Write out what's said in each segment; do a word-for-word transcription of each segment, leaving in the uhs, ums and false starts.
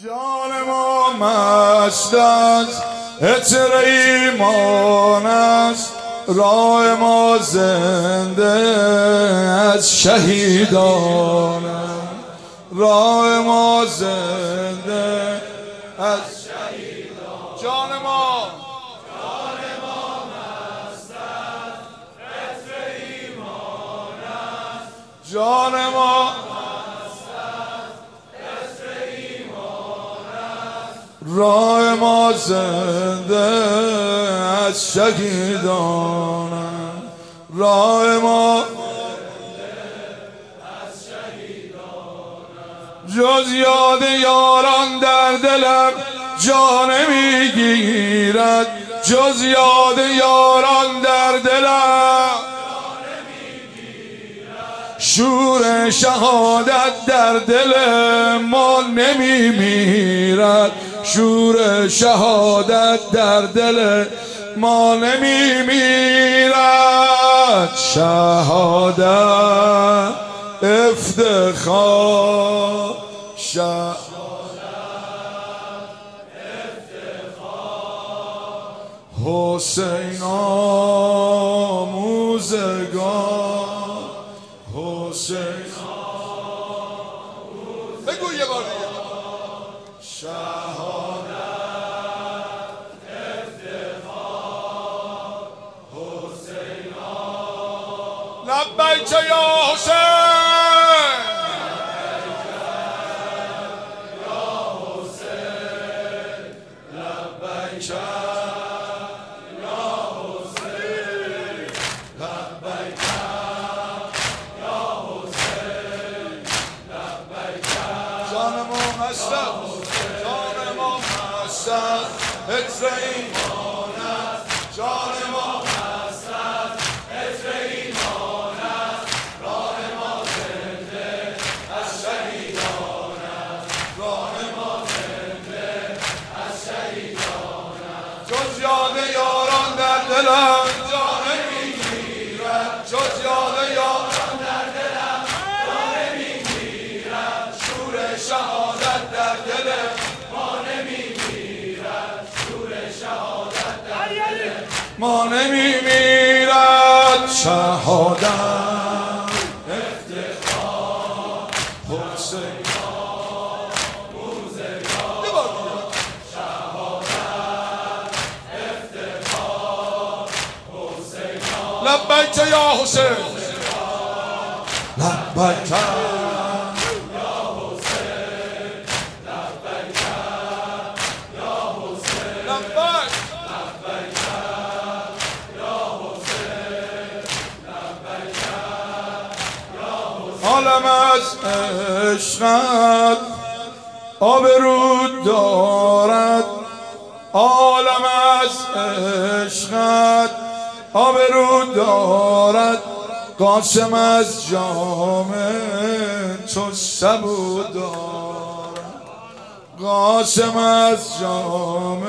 جان ما مست است، عطر ایمان است، راه ما زنده از شهیدان است، راه ما زنده از شهیدان. جان ما جان ما مست است، عطر ایمان است، جان ما راه ما زنده از شهیدان، راه ما از شهیدان. جز یاد یاران در دلم جا نمیگیرد، جز یاد یاران در دلم شور شهادت در دل ما نمیمیرد، شور شهادت در دل ما نمیمیرد. شهادت افتخار، شهادت افتخار، حسین آموزگار، حسین آموزگار. بگو یه بار دیگه. شهادت افتخار، حسین آموزگار. لبیک یا حسین، یا حسین، لبیک یا حسین، لبیک یا حسین، لبیک. جان ما مست است، جان ما مست است، عطر ایمان است، جان ما مست است، عطر ایمان است، راه ما زنده از شهیدان است، راه ما زنده از شهیدان است. جز یاد یاران در دلم جا نمیگیرد، جز یاد یاران در دلم جا نمیگیرد، شور شهادت در دل ما نمیمیرد، شور شهادت در دل ما نمیمیرد. شهادت افتخار، حسین آموزگار، شهادت افتخار، حسین آموزگار. لبیک یا حسین، لبیک عالم از عشقت آبرو دارد، عالم از عشقت آبرو دارد، قاسم از جام تو سبو دارد، قاسم از جام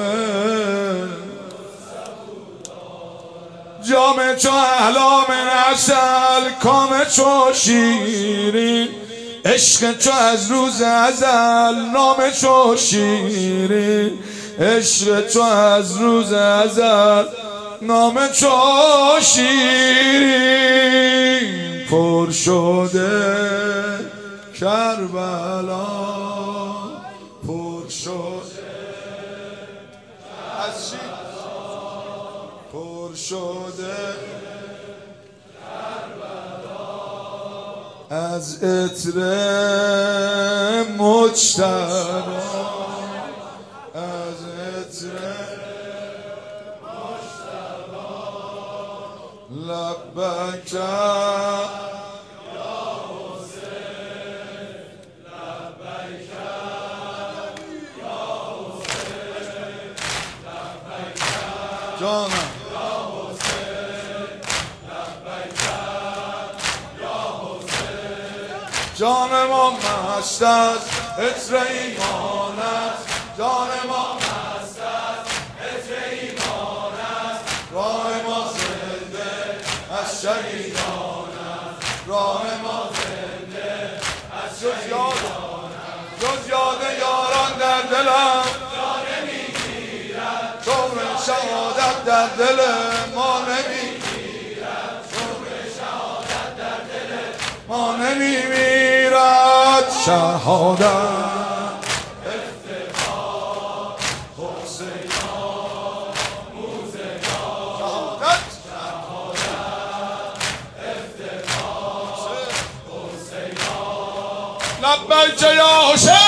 جام چو احلام عسل، کام چو شیرین، عشق چو از روز ازل، نام چو شیرین، عشق چو از روز ازل، نام چو شیرین. پر شده کربلا، پر شده از شیر، پر شده از عطر مجتبی، از عطر مجتبی. لبیک یا حسین، لبیک یا حسین، لبیک جانم جان ما مست است، عطر ایمان است، جان ما مست است، عطر ایمان است، راه ما زنده از شهیدان است، راه ما زنده از شهیدان است. جز یاد یاران در شهادت در دل ما نمیمیرد، ما نمیمیرد شهادت. لبیک یا حسین.